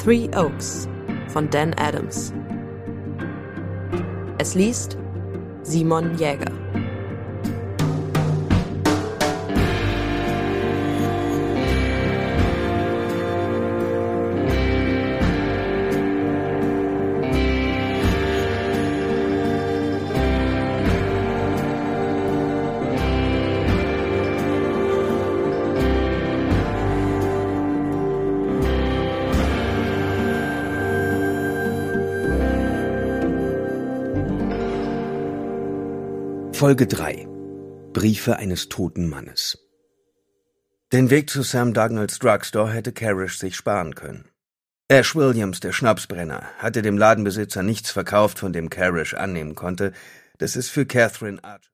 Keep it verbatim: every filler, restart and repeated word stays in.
Three Oaks von Dan Adams. Es liest Simon Jäger. Folge drei. Briefe eines toten Mannes. Den Weg zu Sam Dugnalls Drugstore hätte Parrish sich sparen können. Ash Williams, der Schnapsbrenner, hatte dem Ladenbesitzer nichts verkauft, von dem Parrish annehmen konnte, dass es für Catherine Archer